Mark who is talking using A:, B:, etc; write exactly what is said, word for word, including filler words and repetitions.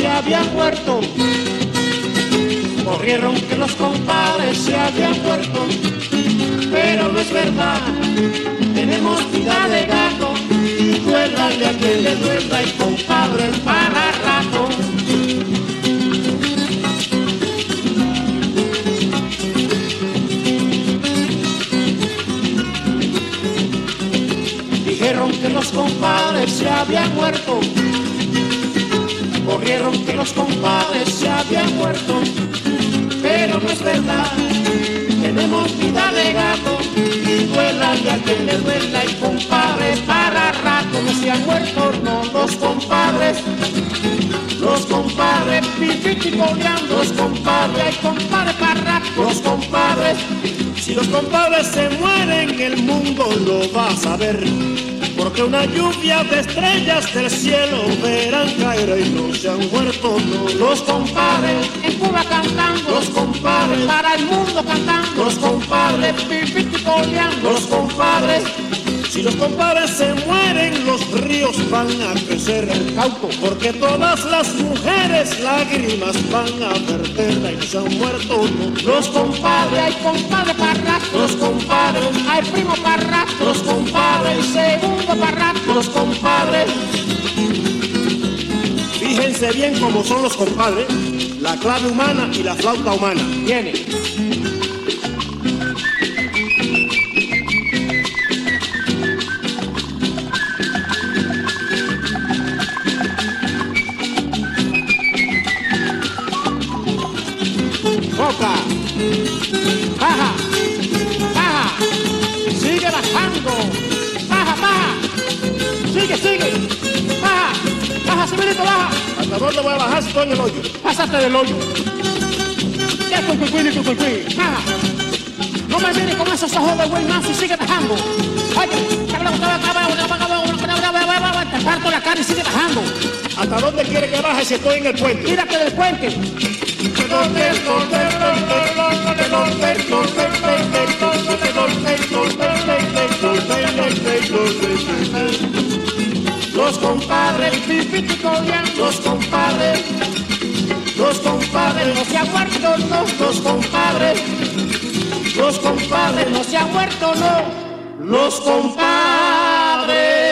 A: se habían muerto. Corrieron que los compadres se habían muerto, pero no es verdad, tenemos vida de gato, y duélale a quien le duela, y compadre para rato. Dijeron que los compadres se habían muerto, corrieron que los compadres se habían muerto, pero no es verdad, tenemos vida de gato, y duélale a quien le duela, y compadre para rato. No se han muerto, no, los compadres, los compadres, pipiticoleando, los compadres, ay compadre para rato, los compadres. Si los compadres se mueren, el mundo lo va a saber, porque una lluvia de estrellas del cielo verán caer y no se han muerto, no. Los compadres en Cuba cantando, los compadres para el mundo cantando, los compadres pipiticoleando, los compadres. Si los compadres se mueren, los ríos van a crecer el cauco, porque todas las mujeres lágrimas van a verter, y no se han muerto, no. Los compadres, ay compadre parra, los compadres, ay primo parra, los compadres, segundo parra, los compadres. Fíjense bien cómo son los compadres, la clave humana y la flauta humana. Viene. Boca, baja, baja, sigue bajando, baja, baja, sigue, sigue, baja, baja, Simonito, baja. ¿Hasta dónde voy a bajar si estoy en el hoyo? Pásate del hoyo. Ya estoy cuicuí, cuicuí, baja. No me mires con esos ojos de güey más y sigue bajando. Oye, te parto la cara y sigue bajando. ¿Hasta dónde quiere que baje si estoy en el puente? Tírate del puente. Los compadres, los compadres, los compadres no se han muerto, no, los compadres, los compadres no se han muerto, no, los compadres.